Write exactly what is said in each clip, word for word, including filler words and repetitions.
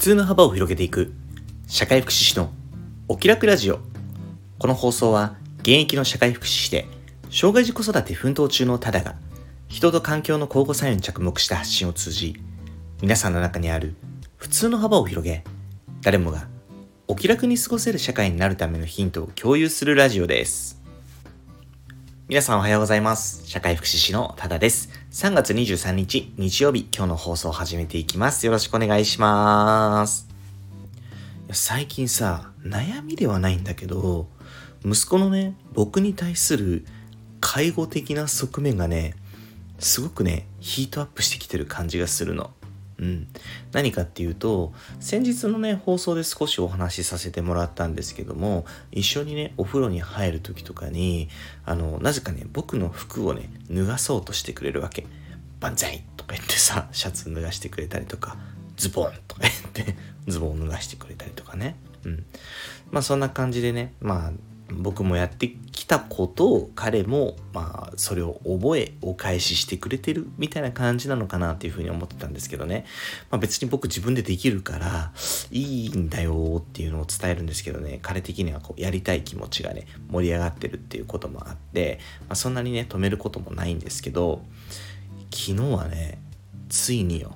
通の幅を広げていく社会福祉士のお気楽ラジオ。この放送は現役の社会福祉士で障害児子育て奮闘中のタダが人と環境の交互作用に着目した発信を通じ、皆さんの中にある普通の幅を広げ、誰もがお気楽に過ごせる社会になるためのヒントを共有するラジオです。皆さんおはようございます。社会福祉士のタダです。さんがつにじゅうさんにち日曜日、今日の放送を始めていきます。よろしくお願いします。いや最近さ、悩みではないんだけど、息子のね、僕に対する介護的な側面がね、すごくね、ヒートアップしてきてる感じがするの。うん、何かっていうと、先日のね放送で少しお話しさせてもらったんですけども、一緒にねお風呂に入る時とかにあのなぜかね僕の服をね脱がそうとしてくれるわけ。バンザイとか言ってさ、シャツ脱がしてくれたりとか、ズボンとか言ってズボンを脱がしてくれたりとかね。うんまあそんな感じでね、まあ僕もやってきたことを彼もまあそれを覚えお返ししてくれてるみたいな感じなのかなっていうふうに思ってたんですけどね。まあ別に僕自分でできるからいいんだよっていうのを伝えるんですけどね、彼的にはこうやりたい気持ちがね盛り上がってるっていうこともあって、まあ、そんなにね止めることもないんですけど、昨日はねついによ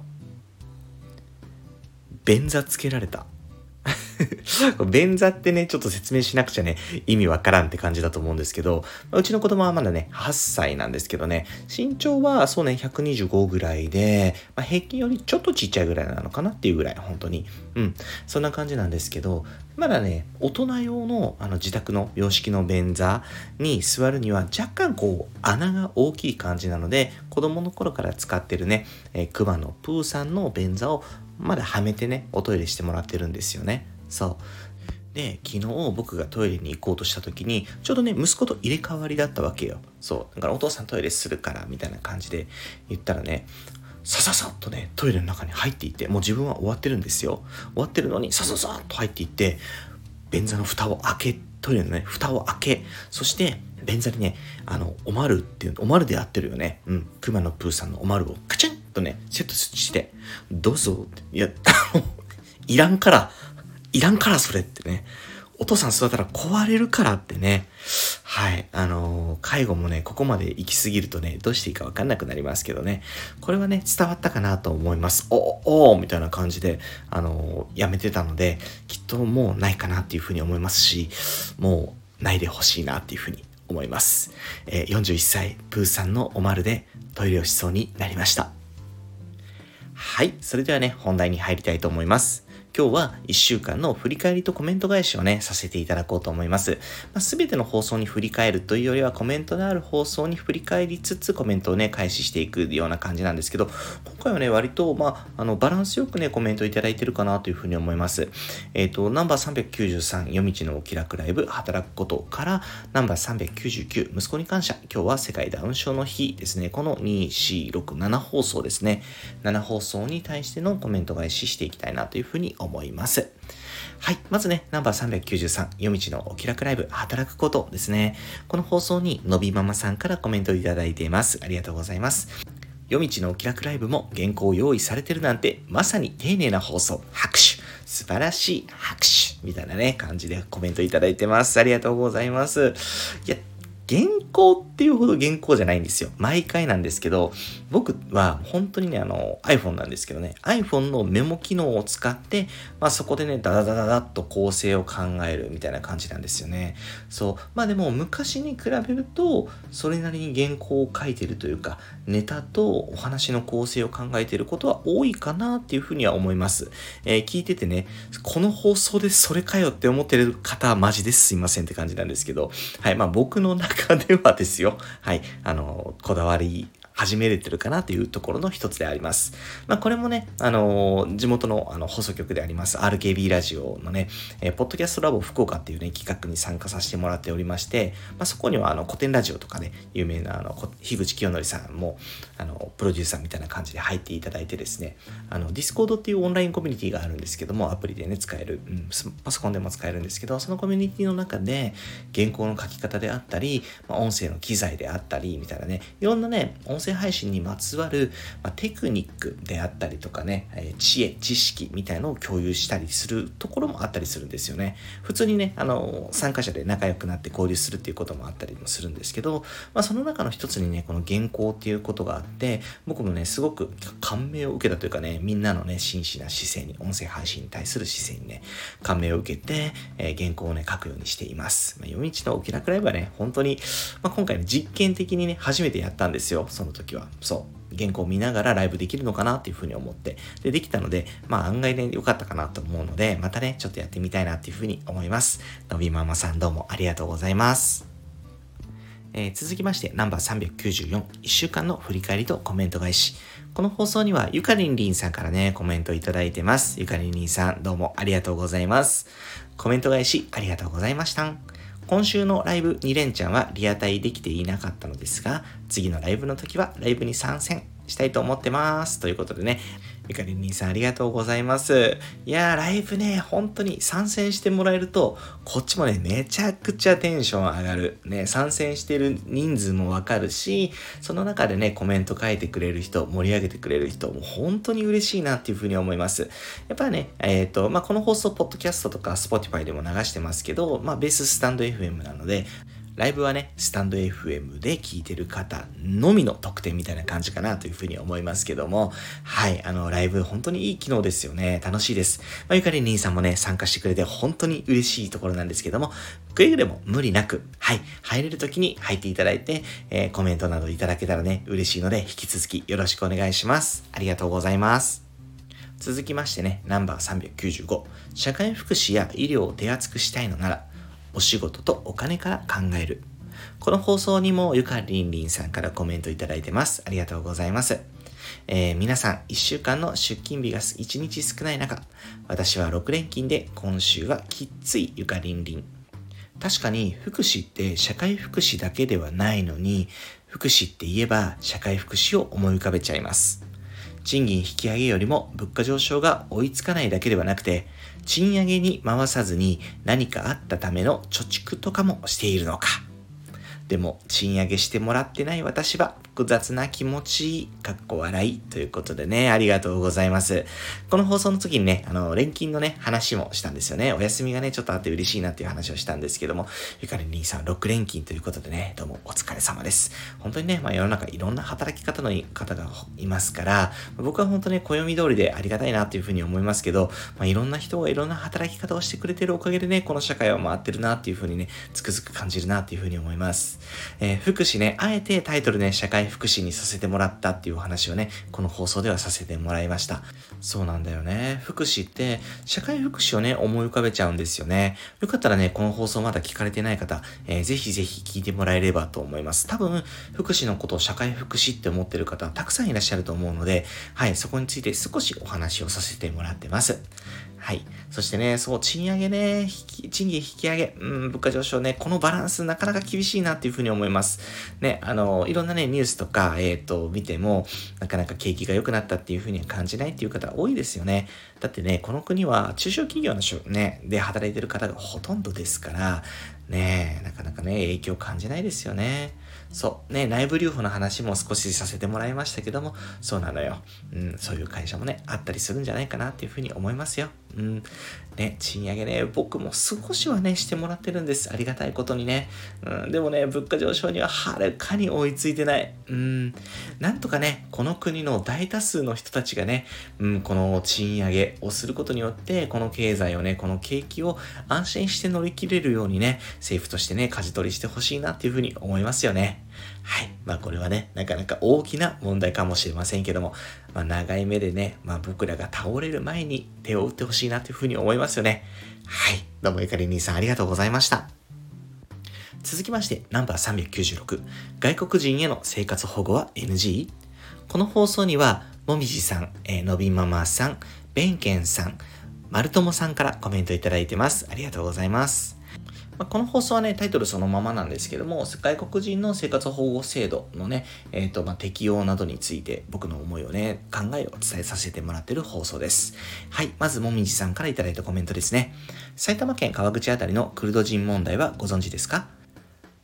便座つけられた。便座ってねちょっと説明しなくちゃね意味わからんって感じだと思うんですけど、うちの子供はまだねはっさいなんですけどね、身長はそうねひゃくにじゅうごぐらいで、まあ、平均よりちょっとちっちゃいぐらいなのかなっていうぐらい、本当にうんそんな感じなんですけど、まだね大人用のあの自宅の洋式の便座に座るには若干こう穴が大きい感じなので、子供の頃から使ってるね、えー、クマのプーさんの便座をまだはめてねおトイレしてもらってるんですよね。そうで、昨日僕がトイレに行こうとした時にちょうどね息子と入れ替わりだったわけよ。そうだからお父さんトイレするからみたいな感じで言ったらね、さささっとねトイレの中に入っていって、もう自分は終わってるんですよ。終わってるのにさささっと入っていって、便座の蓋を開け、トイレのね蓋を開け、そして便座にねあのおまるっていうおまるでやってるよね。うんクマのプーさんのおまるをカチンとねセットして、どうぞって、いやいらんからいらんからそれってね、お父さん座ったら壊れるからってね。はいあのー、介護もねここまで行き過ぎるとねどうしていいか分かんなくなりますけどね、これはね伝わったかなと思います。おおみたいな感じであのー、やめてたので、きっともうないかなっていうふうに思いますし、もうないでほしいなっていうふうに思います。えー、よんじゅういっさいプーさんのおまるでトイレをしそうになりました。はい、それではね本題に入りたいと思います。今日はいっしゅうかんの振り返りとコメント返しをねさせていただこうと思います。まあ、全ての放送に振り返るというよりは、コメントのある放送に振り返りつつコメントをね開始していくような感じなんですけど、今回はね割とまああのバランスよくねコメントいただいてるかなというふうに思います。えっとナンバーさんびゃくきゅうじゅうさん、夜道のお気楽ライブ働くことから、ナンバーさんびゃくきゅうじゅうきゅう、息子に感謝、今日は世界ダウン症の日ですね。このに、よん、ろく、なな放送ですね。なな放送に対してのコメント返ししていきたいなというふうに思います。はい。まずね、ナンバーさんびゃくきゅうじゅうさん、夜道のお気楽ライブ、働くことですね。この放送にのびママさんからコメントいただいています。ありがとうございます。夜道のお気楽ライブも原稿を用意されてるなんて、まさに丁寧な放送。拍手。素晴らしい拍手。みたいなね、感じでコメントいただいてます。ありがとうございます。いや、原稿っていうほど原稿じゃないんですよ。毎回なんですけど、僕は本当にね、あの iPhone なんですけどね、iPhone のメモ機能を使って、まあそこでね、ダダダダダッと構成を考えるみたいな感じなんですよね。そう。まあでも昔に比べると、それなりに原稿を書いてるというか、ネタとお話の構成を考えていることは多いかなっていうふうには思います。えー、聞いててね、この放送でそれかよって思ってる方はマジですいませんって感じなんですけど、はい、まあ僕の中ではですよ、はい、あの、こだわり始めれてるかなというところの一つであります。まあこれもね、あのー、地元のあの放送局であります アールケービー ラジオのね、えー、ポッドキャストラボ福岡っていうね、企画に参加させてもらっておりまして、まあそこにはあの古典ラジオとかね、有名なあの、樋口清則さんも、あの、プロデューサーみたいな感じで入っていただいてですね、あの、ディスコードっていうオンラインコミュニティがあるんですけども、アプリでね、使える、うん、パソコンでも使えるんですけど、そのコミュニティの中で、原稿の書き方であったり、まあ、音声の機材であったり、みたいなね、いろんなね、音声声配信にまつわる、まあ、テクニックであったりとかね、えー、知恵、知識みたいのを共有したりするところもあったりするんですよね。普通にね、あの、参加者で仲良くなって交流するっていうこともあったりもするんですけど、まあ、その中の一つにね、この原稿っていうことがあって、僕もね、すごく感銘を受けたというかね、みんなのね、真摯な姿勢に、音声配信に対する姿勢にね、感銘を受けて、えー、原稿をね、書くようにしています。まあ、夜道の沖縄ライブはね、本当に、まあ、今回ね、実験的にね、初めてやったんですよ、その時は。そう。原稿を見ながらライブできるのかなっていうふうに思って。で、できたので、まあ案外ね、良かったかなと思うので、またね、ちょっとやってみたいなっていうふうに思います。のびママさんどうもありがとうございます。えー、続きまして、ナンバーさんびゃくきゅうじゅうよん、いっしゅうかんの振り返りとコメント返し。この放送にはゆかりんりんさんからね、コメントいただいてます。ゆかりんりんさん、どうもありがとうございます。コメント返し、ありがとうございました。今週のライブに連チャンはリアタイできていなかったのですが、次のライブの時はライブに参戦したいと思ってます。ということでね、ゆかりん兄さんありがとうございます。いやー、ライブね、本当に参戦してもらえると、こっちもね、めちゃくちゃテンション上がる。ね、参戦してる人数もわかるし、その中でね、コメント書いてくれる人、盛り上げてくれる人、もう本当に嬉しいなっていうふうに思います。やっぱりね、えっと、まあ、この放送、ポッドキャストとか、Spotify でも流してますけど、まあ、ベーススタンド エフエム なので、ライブはね、スタンド エフエム で聞いてる方のみの特典みたいな感じかなというふうに思いますけども、はい、あの、ライブ本当にいい機能ですよね。楽しいです。まあ、ゆかり兄さんもね、参加してくれて本当に嬉しいところなんですけども、くれぐれも無理なく、はい、入れる時に入っていただいて、えー、コメントなどいただけたらね、嬉しいので、引き続きよろしくお願いします。ありがとうございます。続きましてね、ナンバーさんびゃくきゅうじゅうご、社会福祉や医療を手厚くしたいのなら、お仕事とお金から考える。この放送にもゆかりんりんさんからコメントいただいてます。ありがとうございます。えー、皆さんいっしゅうかんの出勤日がいちにち少ない中、私はろく連勤で今週はきっついゆかりんりん。確かに福祉って社会福祉だけではないのに、福祉って言えば社会福祉を思い浮かべちゃいます。賃金引き上げよりも物価上昇が追いつかないだけではなくて、賃上げに回さずに何かあったための貯蓄とかもしているのか。でも賃上げしてもらってない私は複雑な気持ち、かっこ笑いということでね、ありがとうございます。この放送の時にね、あの、連勤のね、話もしたんですよね。お休みがね、ちょっとあって嬉しいなっていう話をしたんですけども、ゆかり兄さんろく連勤ということでね、どうもお疲れ様です。本当にね、まあ世の中いろんな働き方の方がいますから、僕は本当に暦通りでありがたいなっていうふうに思いますけど、まあいろんな人がいろんな働き方をしてくれてるおかげでね、この社会は回ってるなっていうふうにね、つくづく感じるなっていうふうに思います。えー、福祉ね、あえてタイトルね、社会福祉にさせてもらったっていうお話をね、この放送ではさせてもらいました。そうなんだよね。福祉って、社会福祉をね、思い浮かべちゃうんですよね。よかったらね、この放送まだ聞かれてない方、えー、ぜひぜひ聞いてもらえればと思います。多分、福祉のことを社会福祉って思ってる方、たくさんいらっしゃると思うので、はい、そこについて少しお話をさせてもらってます。はい。そしてね、そう、賃上げね、引き賃金引き上げ、うん、物価上昇ね、このバランスなかなか厳しいなっていうふうに思います。ね、あの、いろんなね、ニュースとか、えっと、見ても、なかなか景気が良くなったっていうふうには感じないっていう方多いですよね。だってね、この国は中小企業のね、で働いてる方がほとんどですから、ね、なかなかね、影響を感じないですよね。そう。ね、内部留保の話も少しさせてもらいましたけども、そうなのよ。うん、そういう会社もね、あったりするんじゃないかなっていうふうに思いますよ。うん。ね、賃上げね、僕も少しはね、してもらってるんです。ありがたいことにね。うん、でもね、物価上昇にははるかに追いついてない。うん。なんとかね、この国の大多数の人たちがね、うん、この賃上げをすることによって、この経済をね、この景気を安心して乗り切れるようにね、政府としてね、舵取りしてほしいなっていうふうに思いますよね。はい。まあこれはね、なかなか大きな問題かもしれませんけども、まあ長い目でね、まあ僕らが倒れる前に手を打ってほしいなというふうに思いますよね。はい。どうもゆかり兄さんありがとうございました。続きまして、ナンバーさんびゃくきゅうじゅうろく、外国人への生活保護は エヌジー？ この放送には、もみじさん、えー、のびママさん、べんけんさん、まるともさんからコメントいただいてます。ありがとうございます。まあ、この放送はね、タイトルそのままなんですけども、外国人の生活保護制度のね、えっと、まあ、適用などについて僕の思いをね、考えをお伝えさせてもらっている放送です。はい、まずもみじさんからいただいたコメントですね。埼玉県川口あたりのクルド人問題はご存知ですか？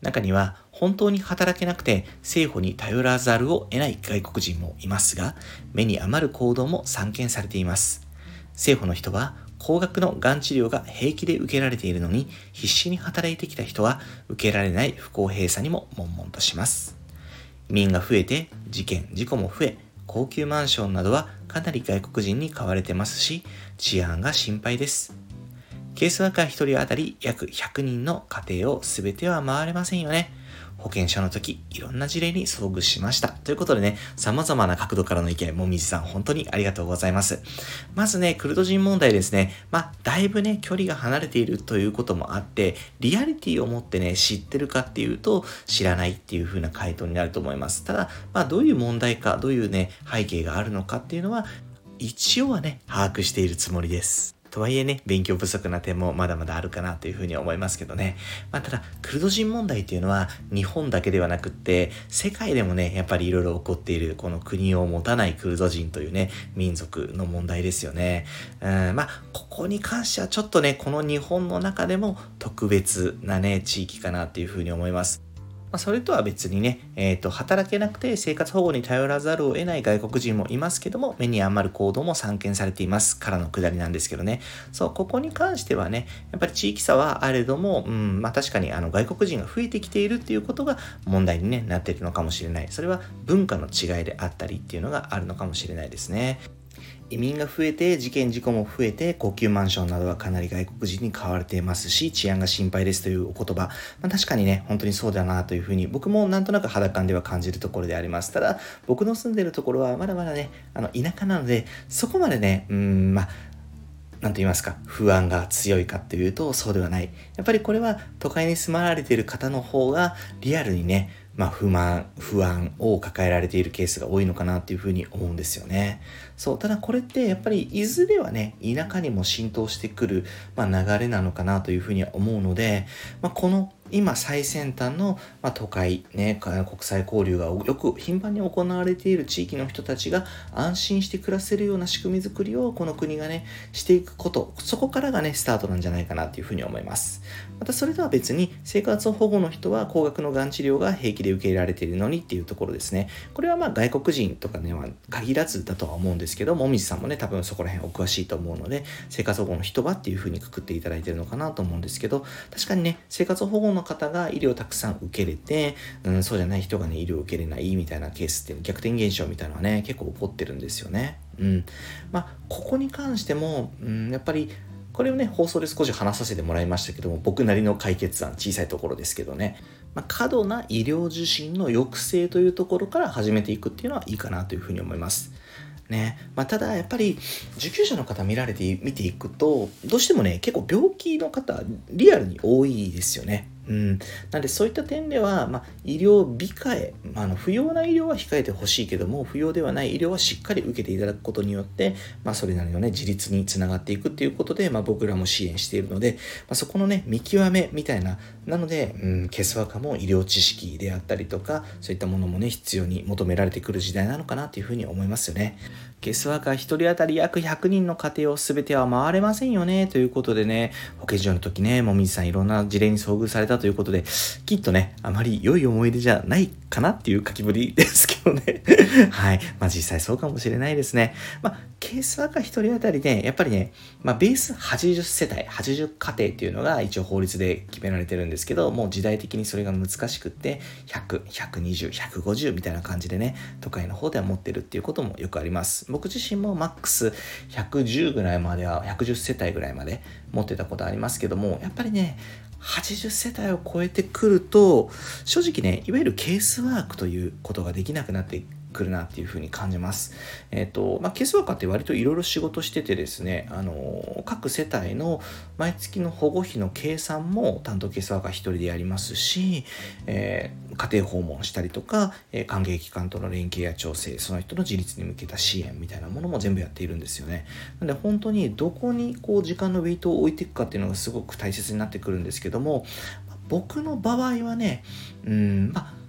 中には本当に働けなくて政府に頼らざるを得ない外国人もいますが、目に余る行動も散見されています。政府の人は高額のがん治療が平気で受けられているのに、必死に働いてきた人は受けられない不公平さにも悶々とします。移民が増えて事件事故も増え、高級マンションなどはかなり外国人に買われてますし、治安が心配です。ケースワーカーひとり当たり約ひゃくにんの家庭を全ては回れませんよね。保険証の時、いろんな事例に遭遇しました。ということでね、様々な角度からの意見、もみじさん本当にありがとうございます。まずね、クルド人問題ですね。まあ、だいぶね、距離が離れているということもあって、リアリティを持ってね、知ってるかっていうと、知らないっていう風な回答になると思います。ただ、まあ、どういう問題か、どういうね、背景があるのかっていうのは、一応はね、把握しているつもりです。とはいえね、勉強不足な点もまだまだあるかなというふうに思いますけどね。まあ、ただ、クルド人問題っていうのは日本だけではなくって、世界でもね、やっぱりいろいろ起こっている、この国を持たないクルド人というね、民族の問題ですよね。うん、まあ、ここに関してはちょっとね、この日本の中でも特別なね、地域かなっていうふうに思います。まあ、それとは別にね、えっと、働けなくて生活保護に頼らざるを得ない外国人もいますけども、目に余る行動も散見されていますからのくだりなんですけどね。そう、ここに関してはね、やっぱり地域差はあれども、うん、まあ確かにあの外国人が増えてきているっていうことが問題に、ね、なっているのかもしれない。それは文化の違いであったりっていうのがあるのかもしれないですね。移民が増えて事件事故も増えて高級マンションなどはかなり外国人に買われていますし、治安が心配ですというお言葉、まあ、確かにね本当にそうだなというふうに僕もなんとなく肌感では感じるところであります。ただ僕の住んでいるところはまだまだねあの田舎なので、そこまでねうーんまあなんと言いますか、不安が強いかっていうとそうではない。やっぱりこれは都会に住まわれている方の方がリアルにね、まあ不満、不安を抱えられているケースが多いのかなっていうふうに思うんですよね。そう、ただこれってやっぱりいずれはね、田舎にも浸透してくる、まあ、流れなのかなというふうには思うので、まあ、この今最先端の、まあ、都会、ね、国際交流がよく頻繁に行われている地域の人たちが安心して暮らせるような仕組み作りをこの国がね、していくこと、そこからがね、スタートなんじゃないかなというふうに思います。またそれとは別に生活保護の人は高額のがん治療が平気で受け入れられているのにっていうところですね。これはまあ外国人とかね、まあ、限らずだとは思うんですけど、もみじさんもね、多分そこら辺お詳しいと思うので、生活保護の人はっていうふうにくくっていただいているのかなと思うんですけど、確かにね、生活保護の方が医療をたくさん受けれて、うん、そうじゃない人がね、医療を受けれないみたいなケースって逆転現象みたいなのはね、結構起こってるんですよね。うん。まあ、ここに関しても、うん、やっぱり、これをね、放送で少し話させてもらいましたけども、僕なりの解決案、小さいところですけどね、まあ、過度な医療受診の抑制というところから始めていくっていうのはいいかなというふうに思います。ね。まあ、ただやっぱり受給者の方見られて見ていくと、どうしてもね、結構病気の方リアルに多いですよね。うん、なのでそういった点では、まあ、医療控え、まあ、あの不要な医療は控えてほしいけども、不要ではない医療はしっかり受けていただくことによって、まあ、それなりのね自立につながっていくっていうことで、まあ、僕らも支援しているので、まあ、そこのね見極めみたいな、なので、うん、ケースワーカーも医療知識であったりとか、そういったものもね必要に求められてくる時代なのかなというふうに思いますよね。ケースワーカーひとり当たり約ひゃくにんの家庭を全ては回れませんよねということでね、保健所の時ね、もみじさんいろんな事例に遭遇されたということで、きっとね、あまり良い思い出じゃないかなっていう書きぶりですけどね。はい。まあ実際そうかもしれないですね。まあケースワーカーひとり当たりで、やっぱりね、まあベースはちじゅっせたい、はちじゅうかていっていうのが一応法律で決められてるんですけど、もう時代的にそれが難しくって、ひゃく、ひゃくにじゅう、ひゃくごじゅうみたいな感じでね、都会の方では持ってるっていうこともよくあります。僕自身もマックスひゃくじゅうぐらいまでは、ひゃくじゅっせたいぐらいまで持ってたことありますけども、やっぱりね、はちじゅっせたいを超えてくると、正直ね、いわゆるケースワークということができなくなってくるなっていうふうに感じます。えっと、まあ、ケースワーカーって割といろいろ仕事しててですね、あの、各世帯の毎月の保護費の計算も担当ケースワーカー一人でやりますし、えー、家庭訪問したりとか、えー、関係機関との連携や調整、その人の自立に向けた支援みたいなものも全部やっているんですよね。なので本当にどこにこう時間のウェイトを置いていくかっていうのがすごく大切になってくるんですけども、僕の場合はね、うん、まあ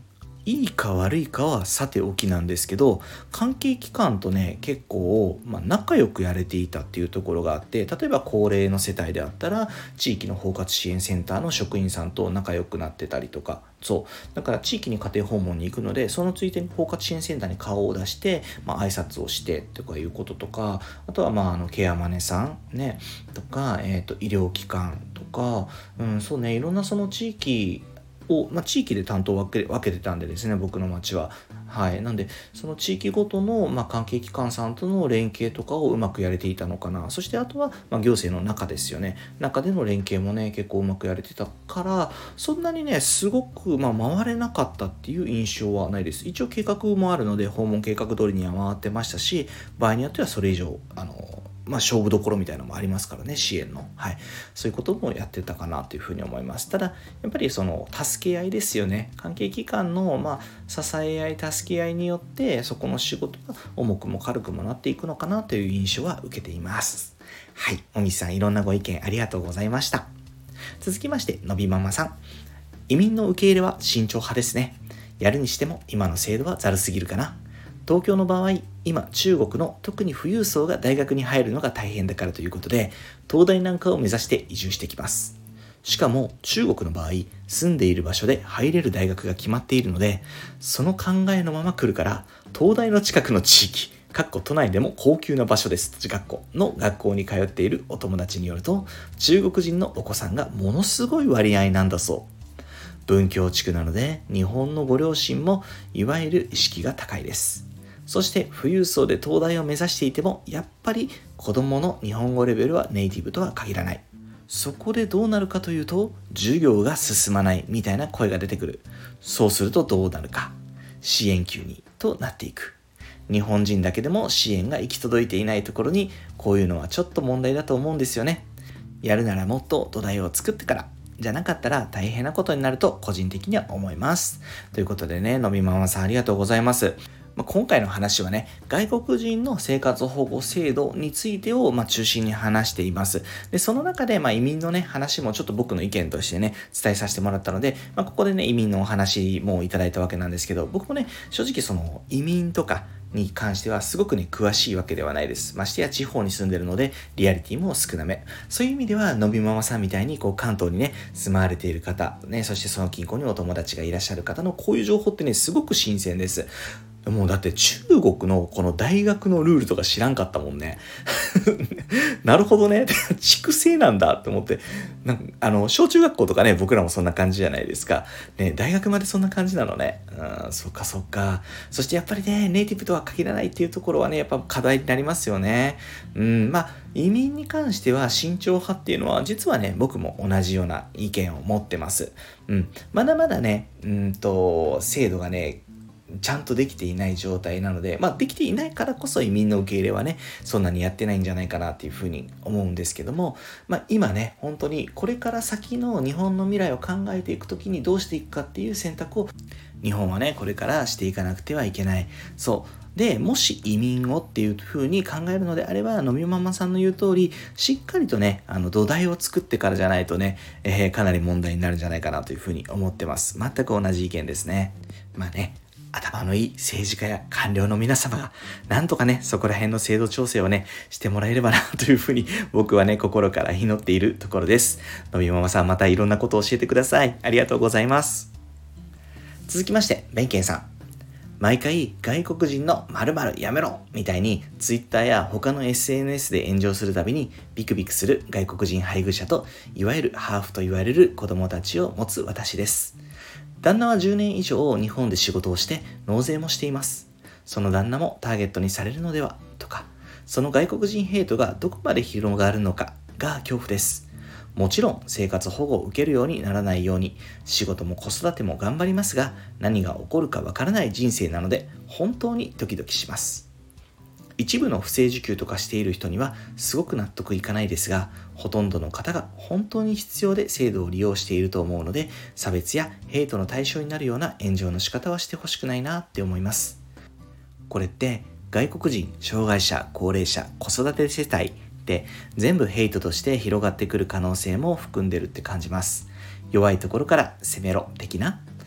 いいか悪いかはさておきなんですけど、関係機関とね結構、まあ、仲良くやれていたっていうところがあって、例えば高齢の世帯であったら地域の包括支援センターの職員さんと仲良くなってたりとか、そうだから地域に家庭訪問に行くので、そのついでに包括支援センターに顔を出して、まあ、挨拶をしてとかいうこととか、あとはまああのケアマネさんねとか、えー、と医療機関とか、うん、そうね、いろんなその地域を、まあ、地域で担当を分け、分けてたんでですね、僕の町は。はい。なんで、その地域ごとの、まあ、関係機関さんとの連携とかをうまくやれていたのかな。そしてあとは、まあ、行政の中ですよね。中での連携もね、結構うまくやれてたから、そんなにね、すごく、まあ、回れなかったっていう印象はないです。一応計画もあるので、訪問計画通りには回ってましたし、場合によってはそれ以上、あの、まあ、勝負どころみたいなのもありますからね、支援の。はい。そういうこともやってたかなというふうに思います。ただ、やっぱりその、助け合いですよね。関係機関の、まあ、支え合い、助け合いによって、そこの仕事が重くも軽くもなっていくのかなという印象は受けています。はい。おみさん、いろんなご意見ありがとうございました。続きまして、のびママさん。移民の受け入れは慎重派ですね。やるにしても、今の制度はざるすぎるかな。東京の場合、今中国の特に富裕層が大学に入るのが大変だからということで、東大なんかを目指して移住してきます。しかも中国の場合、住んでいる場所で入れる大学が決まっているので、その考えのまま来るから、東大の近くの地域、かっこ都内でも高級な場所です、学校の学校に通っているお友達によると、中国人のお子さんがものすごい割合なんだそう。文教地区なので、日本のご両親もいわゆる意識が高いです。そして富裕層で東大を目指していても、やっぱり子供の日本語レベルはネイティブとは限らない。そこでどうなるかというと、授業が進まないみたいな声が出てくる。そうするとどうなるか。支援級にとなっていく。日本人だけでも支援が行き届いていないところに、こういうのはちょっと問題だと思うんですよね。やるならもっと土台を作ってから、じゃなかったら大変なことになると個人的には思います。ということでね、のびママさんありがとうございます。まあ、今回の話はね、外国人の生活保護制度についてを、まあ、中心に話しています。で、その中で、まあ、移民のね、話もちょっと僕の意見としてね、伝えさせてもらったので、まあ、ここでね、移民のお話もいただいたわけなんですけど、僕もね、正直その移民とかに関してはすごくね、詳しいわけではないです。ましてや地方に住んでるので、リアリティも少なめ。そういう意味では、のびママさんみたいに、こう、関東にね、住まわれている方、ね、そしてその近郊にお友達がいらっしゃる方のこういう情報ってね、すごく新鮮です。もうだって中国のこの大学のルールとか知らんかったもんね。なるほどね。畜生なんだって思って。なんかあの、小中学校とかね、僕らもそんな感じじゃないですか。ね、大学までそんな感じなのね。うん、そっかそっか。そしてやっぱりね、ネイティブとは限らないっていうところはね、やっぱ課題になりますよね。うん、まあ、移民に関しては慎重派っていうのは、実はね、僕も同じような意見を持ってます。うん、まだまだね、うんと、制度がね、ちゃんとできていない状態なので、まあできていないからこそ移民の受け入れはね、そんなにやってないんじゃないかなっていうふうに思うんですけども、まあ今ね、本当にこれから先の日本の未来を考えていくときにどうしていくかっていう選択を日本はね、これからしていかなくてはいけない。そう。で、もし移民をっていう風に考えるのであれば、のみママさんの言う通り、しっかりとね、あの土台を作ってからじゃないとね、えー、かなり問題になるんじゃないかなという風に思ってます。全く同じ意見ですね。まあね、頭のいい政治家や官僚の皆様が、なんとかね、そこら辺の制度調整をね、してもらえればな、というふうに、僕はね、心から祈っているところです。のびママさん、またいろんなことを教えてください。ありがとうございます。続きまして、ベンケンさん。毎回、外国人の〇〇やめろみたいに、ツイッターや他の エスエヌエス で炎上するたびに、ビクビクする外国人配偶者と、いわゆるハーフと言われる子供たちを持つ私です。旦那はじゅうねん以上日本で仕事をして納税もしています。その旦那もターゲットにされるのではとか、その外国人ヘイトがどこまで広がるのかが恐怖です。もちろん生活保護を受けるようにならないように、仕事も子育ても頑張りますが、何が起こるかわからない人生なので本当にドキドキします。一部の不正受給とかしている人にはすごく納得いかないですが、ほとんどの方が本当に必要で制度を利用していると思うので、差別やヘイトの対象になるような炎上の仕方はしてほしくないなって思います。これって外国人、障害者、高齢者、子育て世帯って全部ヘイトとして広がってくる可能性も含んでるって感じます。弱いところから攻めろ的な。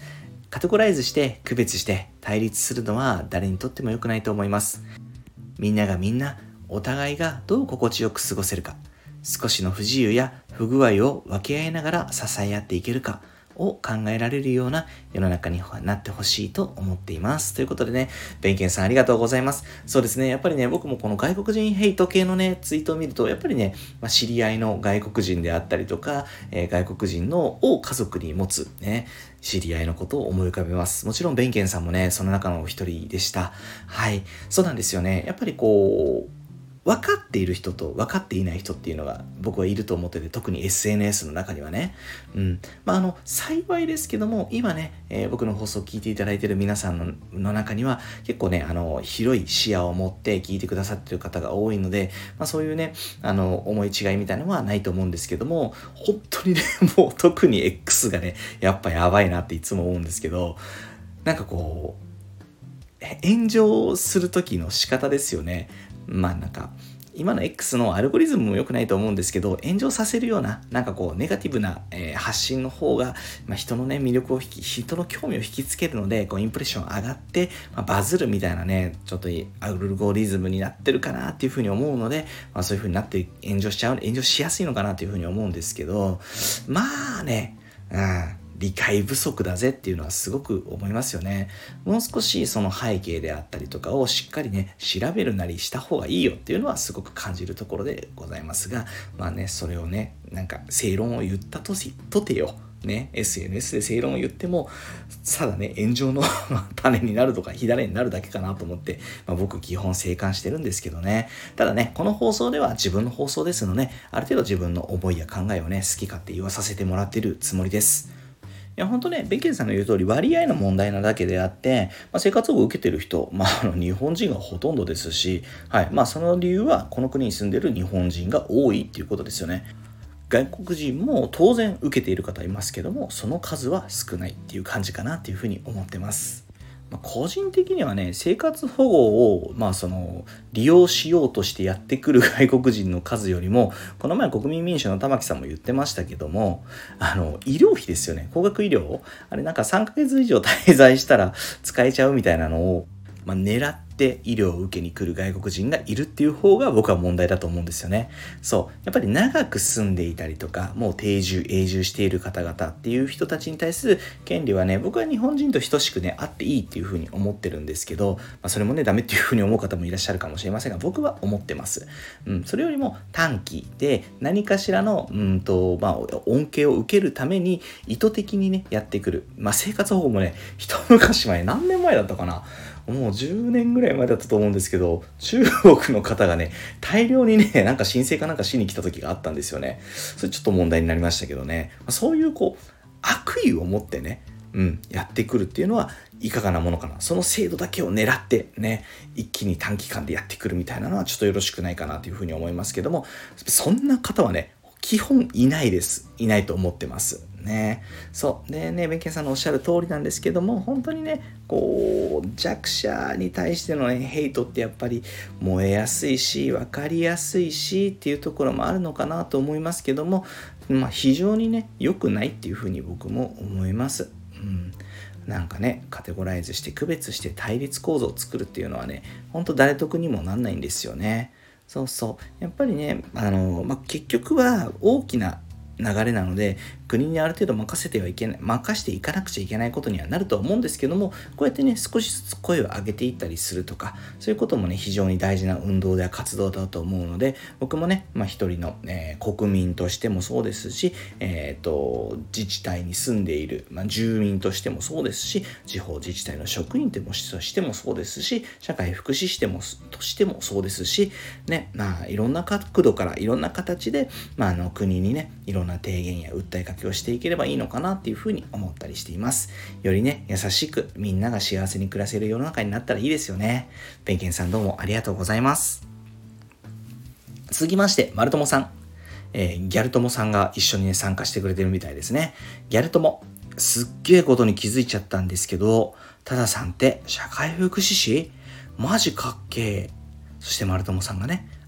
カテゴライズして区別して対立するのは誰にとっても良くないと思います。みんながみんなお互いがどう心地よく過ごせるか、少しの不自由や不具合を分け合いながら支え合っていけるかを考えられるような世の中になってほしいと思っています。ということでね、ベンケンさんありがとうございます。そうですね、やっぱりね、僕もこの外国人ヘイト系のね、ツイートを見ると、やっぱりね、まあ、知り合いの外国人であったりとか、えー、外国人のを家族に持つね、知り合いのことを思い浮かべます。もちろんベンケンさんもね、その中の一人でした。はい。そうなんですよね。やっぱりこう、分かっている人と分かっていない人っていうのが僕はいると思ってて、特に エスエヌエス の中にはね。うん。まあ、あの、幸いですけども、今ね、えー、僕の放送を聞いていただいている皆さんのの中には、結構ね、あの、広い視野を持って聞いてくださっている方が多いので、まあ、そういうね、あの、思い違いみたいなのはないと思うんですけども、本当にね、もう特に X がね、やっぱやばいなっていつも思うんですけど、なんかこう、炎上する時の仕方ですよね。まあなんか今の X のアルゴリズムも良くないと思うんですけど、炎上させるようななんかこうネガティブな、えー、発信の方が、まあ、人のね魅力を引き人の興味を引きつけるので、こうインプレッション上がって、まあ、バズるみたいなねちょっとアルゴリズムになってるかなっていうふうに思うので、まあ、そういうふうになって炎上しちゃう炎上しやすいのかなというふうに思うんですけど、まあね、うん理解不足だぜっていうのはすごく思いますよね。もう少しその背景であったりとかをしっかりね調べるなりした方がいいよっていうのはすごく感じるところでございますが、まあねそれをねなんか正論を言ったとしとてよね エスエヌエス で正論を言ってもただね炎上の種になるとか火種になるだけかなと思って、まあ、僕基本静観してるんですけどね。ただねこの放送では自分の放送ですので、ある程度自分の思いや考えをね好き勝手言わさせてもらってるつもりです。いや本当ね、ベンケンさんの言う通り割合の問題なだけであって、まあ、生活保護を受けてる人、まあ、あの日本人がほとんどですし、はい、まあその理由はこの国に住んでる日本人が多いっていうことですよね。外国人も当然受けている方いますけども、その数は少ないっていう感じかなっていうふうに思ってます。まあ、個人的にはね生活保護を、まあ、その利用しようとしてやってくる外国人の数よりも、この前国民民主の玉木さんも言ってましたけども、あの医療費ですよね。高額医療あれなんかさんかげつ以上滞在したら使えちゃうみたいなのを、まあ、狙ってで医療を受けに来る外国人がいるっていう方が僕は問題だと思うんですよね。そうやっぱり長く住んでいたりとかもう定住永住している方々っていう人たちに対する権利はね、僕は日本人と等しくねあっていいっていうふうに思ってるんですけど、まあ、それもねダメっていうふうに思う方もいらっしゃるかもしれませんが、僕は思ってます。うん、それよりも短期で何かしらのうんとまあ恩恵を受けるために意図的にねやってくる、まあ生活保護もね一昔前何年前だったかな。もうじゅうねんぐらい前だったと思うんですけど、中国の方がね大量にねなんか申請かなんかしに来た時があったんですよね。それちょっと問題になりましたけどね、そういうこう悪意を持ってね、うん、やってくるっていうのはいかがなものかな。その制度だけを狙ってね一気に短期間でやってくるみたいなのはちょっとよろしくないかなというふうに思いますけども、そんな方はね基本いないですいないと思ってますね。そうでね、ベンケンさんのおっしゃる通りなんですけども、本当にねこう弱者に対しての、ね、ヘイトってやっぱり燃えやすいし分かりやすいしっていうところもあるのかなと思いますけども、まあ非常にね良くないっていうふうに僕も思います。うん、なんかねカテゴライズして区別して対立構造を作るっていうのはね本当誰得にもなんないんですよね。そうそうやっぱりねあの、まあ、結局は大きな流れなので国にある程度任せてはいけない任していかなくちゃいけないことにはなるとは思うんですけども、こうやってね少しずつ声を上げていったりするとかそういうこともね非常に大事な運動や活動だと思うので、僕もね、まあ、一人の、えー、国民としてもそうですし、えー、と自治体に住んでいる、まあ、住民としてもそうですし、地方自治体の職員としてもそうですし、社会福祉士でもとしてもそうですしね、まあいろんな角度からいろんな形で、まあ、あの国にねいろんな提言や訴えかけをしていければいいのかなっていうふうに思ったりしています。よりね優しくみんなが幸せに暮らせる世の中になったらいいですよね。ペンケンさんどうもありがとうございます。続きましてマルトモさん、えー、ギャルトモさんが一緒に、ね、参加してくれてるみたいですね。ギャルトモすっげえことに気づいちゃったんですけど、タダさんって社会福祉士マジかっけー。そしてマルトモさんがね、あ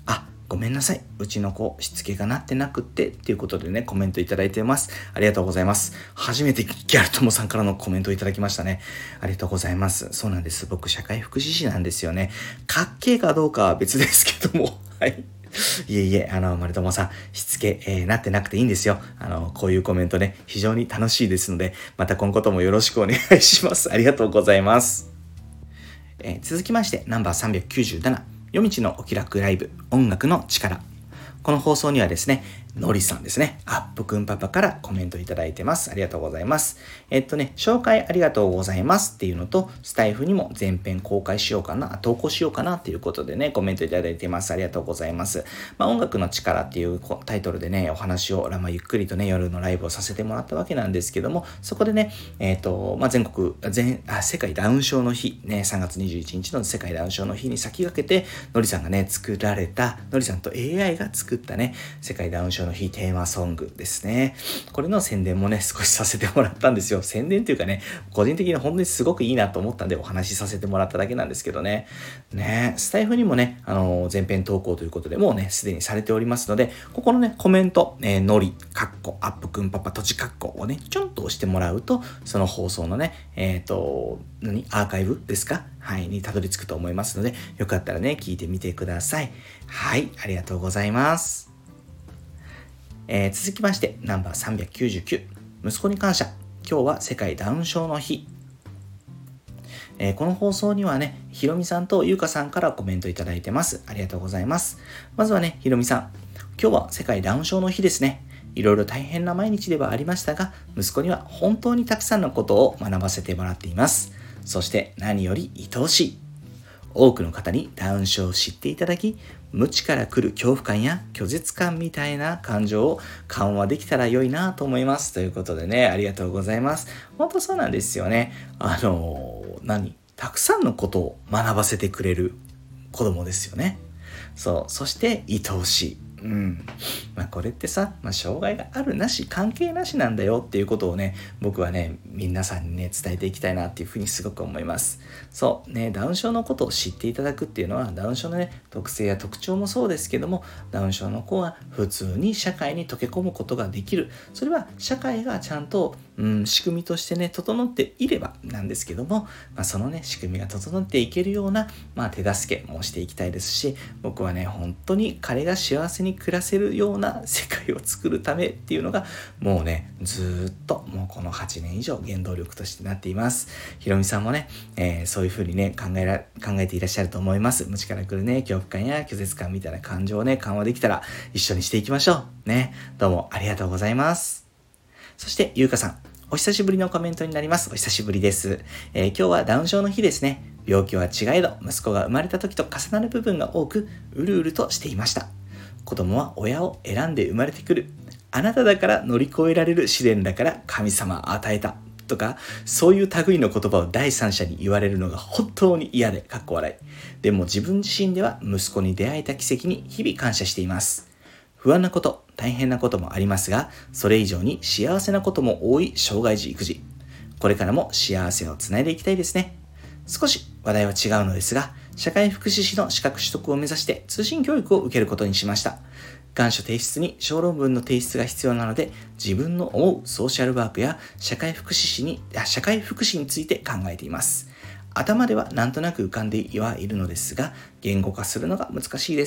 ごめんなさい。うちの子、しつけがなってなくってっていうことでね、コメントいただいてます。ありがとうございます。初めてギャル友さんからのコメントをいただきましたね。ありがとうございます。そうなんです。僕、社会福祉士なんですよね。かっけえかどうかは別ですけども。はい。いえいえ、あの、丸友さん、しつけ、えー、なってなくていいんですよ。あの、こういうコメントね、非常に楽しいですので、また今後ともよろしくお願いします。ありがとうございます。えー、続きまして、ナンバーさんびゃくきゅうじゅうなな、夜道のお気楽ライブ、音楽の力。この放送にはですね、のりさんですね、アップくんパパからコメントいただいてます。ありがとうございます。えっとね、紹介ありがとうございますっていうのと、スタイフにも全編公開しようかな、投稿しようかなっていうことでね、コメントいただいてます。ありがとうございます。まあ、音楽の力っていうタイトルでね、お話を、まあ、ゆっくりとね、夜のライブをさせてもらったわけなんですけども、そこでね、えっと、まあ、全国、全、あ、世界ダウン症の日、ね、さんがつにじゅういちにちの世界ダウン症の日に先駆けて、のりさんがね、作られた、のりさんと エーアイ が作ったね、世界ダウン症の日テーマソングですね。これの宣伝もね、少しさせてもらったんですよ。宣伝っていうかね、個人的に本当にすごくいいなと思ったんでお話しさせてもらっただけなんですけどね。ね、スタイフにもね、あの、前編投稿ということでもうね、すでにされておりますので、ここのね、コメント、えー、のり、かっこ、アップくんパパ、とちかっこをね、ちょんと押してもらうと、その放送のね、えっと、何アーカイブですかはい、にたどり着くと思いますので、よかったらね、聞いてみてください。はい、ありがとうございます。えー、続きまして、ナンバーさんびゃくきゅうじゅうきゅう、息子に感謝。今日は世界ダウン症の日。えー、この放送にはね、ひろみさんとゆうかさんからコメントいただいてます。ありがとうございます。まずはね、ひろみさん。今日は世界ダウン症の日ですね。いろいろ大変な毎日ではありましたが、息子には本当にたくさんのことを学ばせてもらっています。そして何より愛おしい。多くの方にダウン症を知っていただき、無知から来る恐怖感や拒絶感みたいな感情を緩和できたら良いなと思います。ということでね、ありがとうございます。本当そうなんですよね。あのー、何たくさんのことを学ばせてくれる子供ですよね。そう。そして愛おしい。うん。まあこれってさ、まあ障害があるなし、関係なしなんだよっていうことをね、僕はね、皆さんにね、伝えていきたいなっていうふうにすごく思います。そうね、ダウン症のことを知っていただくっていうのは、ダウン症のね、特性や特徴もそうですけども、ダウン症の子は普通に社会に溶け込むことができる。それは社会がちゃんと、うん、仕組みとしてね、整っていればなんですけども、まあ、そのね、仕組みが整っていけるような、まあ、手助けもしていきたいですし、僕はね、本当に彼が幸せに暮らせるような世界を作るためっていうのが、もうね、ずーっともうこのはちねん以上原動力としてなっています。ひろみさんもね、えー、そういうふうにね、考えら、考えていらっしゃると思います。無知から来るね、恐怖感や拒絶感みたいな感情をね、緩和できたら一緒にしていきましょう。ね、どうもありがとうございます。そして、ゆうかさん。お久しぶりのコメントになります。お久しぶりです。えー、今日はダウン症の日ですね。病気は違えど、息子が生まれた時と重なる部分が多く、うるうるとしていました。子供は親を選んで生まれてくる。あなただから乗り越えられる試練だから神様与えた。とか、そういう類の言葉を第三者に言われるのが本当に嫌で、かっこ笑い。でも自分自身では息子に出会えた奇跡に日々感謝しています。不安なこと、大変なこともありますが、それ以上に幸せなことも多い障害児育児。これからも幸せをつないでいきたいですね。少し話題は違うのですが、社会福祉士の資格取得を目指して通信教育を受けることにしました。願書提出に小論文の提出が必要なので、自分の思うソーシャルワークや社会福祉士に、社会福祉について考えています。頭ではなんとなく浮かんではいるのですが、言語化するのが難しいです。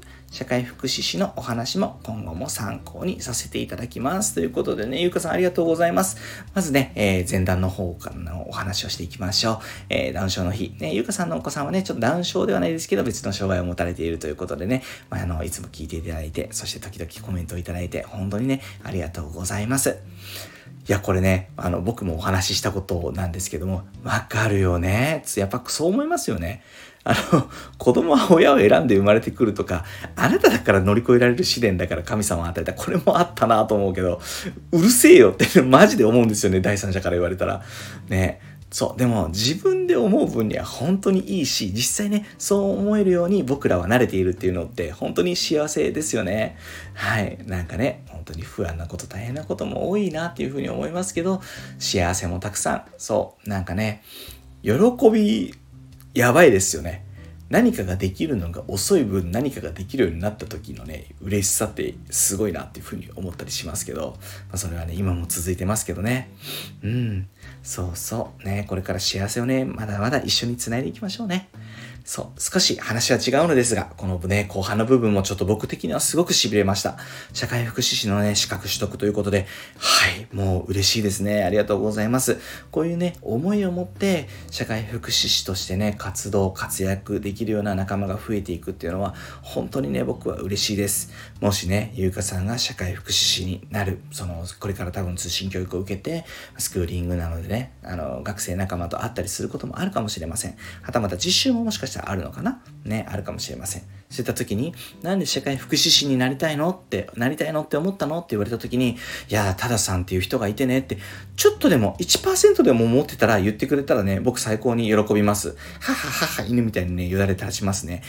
社会福祉士のお話も今後も参考にさせていただきます。ということでね、ゆうかさんありがとうございます。まずね、えー、前段の方からのお話をしていきましょう。えー、ダウン症の日。ね、ゆうかさんのお子さんはね、ちょっとダウン症ではないですけど、別の障害を持たれているということでね、まあ、あの、いつも聞いていただいて、そして時々コメントをいただいて、本当にね、ありがとうございます。いや、これね、あの、僕もお話ししたことなんですけども、わかるよね。やっぱそう思いますよね。あの、子供は親を選んで生まれてくるとか、あなただから乗り越えられる試練だから神様を与えた。これもあったなと思うけど、うるせえよってマジで思うんですよね。第三者から言われたら。ね。そう。でも自分で思う分には本当にいいし、実際ね、そう思えるように僕らは慣れているっていうのって本当に幸せですよね。はい。なんかね、本当に不安なこと大変なことも多いなっていうふうに思いますけど、幸せもたくさん。そう。なんかね、喜び、やばいですよね。 何かができるのが遅い分何かができるようになった時のね嬉しさってすごいなっていうふうに思ったりしますけど、まあ、それはね今も続いてますけどね。うんそうそうね、これから幸せをねまだまだ一緒につないでいきましょうね。そう少し話は違うのですが、このね後半の部分もちょっと僕的にはすごく痺れました。社会福祉士のね資格取得ということで、はいもう嬉しいですね。ありがとうございます。こういうね思いを持って社会福祉士としてね活動活躍できるような仲間が増えていくっていうのは本当にね僕は嬉しいです。もしねゆうかさんが社会福祉士になる、そのこれから多分通信教育を受けてスクーリングなのでねあの学生仲間と会ったりすることもあるかもしれません。はたまた実習ももしかしたらあるのかなね、あるかもしれません。そういった時に、なんで社会福祉士になりたいのって、なりたいのって思ったのって言われた時に、いやー、たださんっていう人がいてねって、ちょっとでも いちパーセント でも思ってたら言ってくれたらね、僕最高に喜びます。はははは、犬みたいにね、よだれ立ちますね。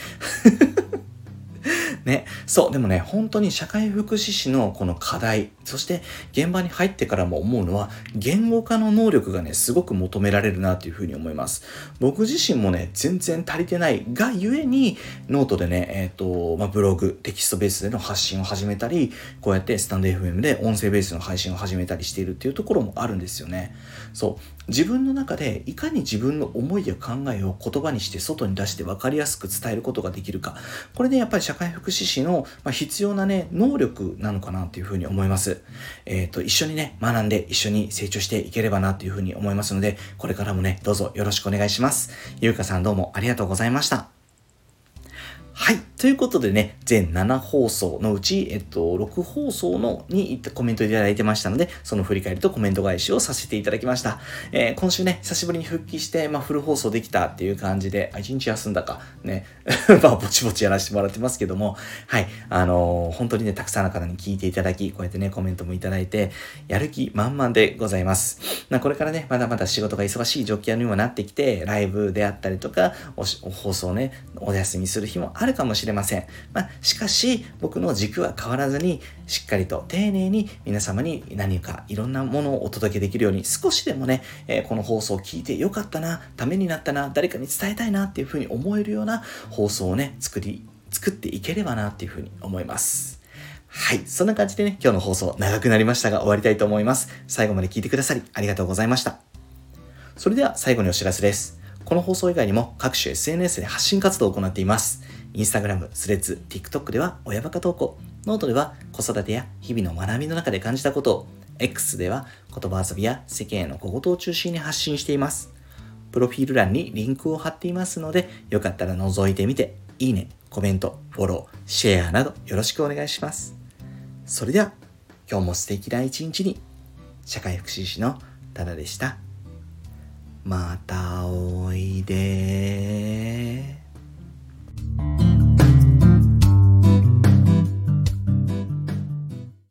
ね、そうでもね本当に社会福祉士のこの課題、そして現場に入ってからも思うのは言語化の能力がねすごく求められるなというふうに思います。僕自身もね全然足りてないがゆえにノートでねえっ、とまあブログテキストベースでの発信を始めたり、こうやってスタンド エフエム で音声ベースの配信を始めたりしているっていうところもあるんですよね。そう自分の中でいかに自分の思いや考えを言葉にして外に出して分かりやすく伝えることができるか、これでやっぱり社会福祉士の必要なね能力なのかなというふうに思います。えっと一緒にね学んで一緒に成長していければなというふうに思いますので、これからもねどうぞよろしくお願いします。ゆうかさんどうもありがとうございました。はい。ということでね、全なな放送のうち、えっと、ろく放送のにコメントいただいてましたので、その振り返りとコメント返しをさせていただきました。えー、今週ね、久しぶりに復帰して、まあ、フル放送できたっていう感じで、あ、一日休んだか、ね、まあ、ぼちぼちやらせてもらってますけども、はい。あのー、本当にね、たくさんの方に聞いていただき、こうやってね、コメントもいただいて、やる気満々でございます。まあ、これからね、まだまだ仕事が忙しい状況にもなってきて、ライブであったりとか、おしお放送ね、お休みする日もあるかもしれません。まあ、しかし僕の軸は変わらずにしっかりと丁寧に皆様に何かいろんなものをお届けできるように、少しでもね、えー、この放送を聞いてよかったな、ためになったな、誰かに伝えたいなっていうふうに思えるような放送をね作り作っていければなっていうふうに思います。はい。そんな感じでね、今日の放送長くなりましたが終わりたいと思います。最後まで聞いてくださりありがとうございました。それでは最後にお知らせです。この放送以外にも各種 エスエヌエス で発信活動を行っています。インスタグラム、スレッズ、TikTok では親バカ投稿、ノートでは子育てや日々の学びの中で感じたことを、X では言葉遊びや世間への小言を中心に発信しています。プロフィール欄にリンクを貼っていますので、よかったら覗いてみて、いいね、コメント、フォロー、シェアなどよろしくお願いします。それでは、今日も素敵な一日に。社会福祉士のタダでした。またおいで。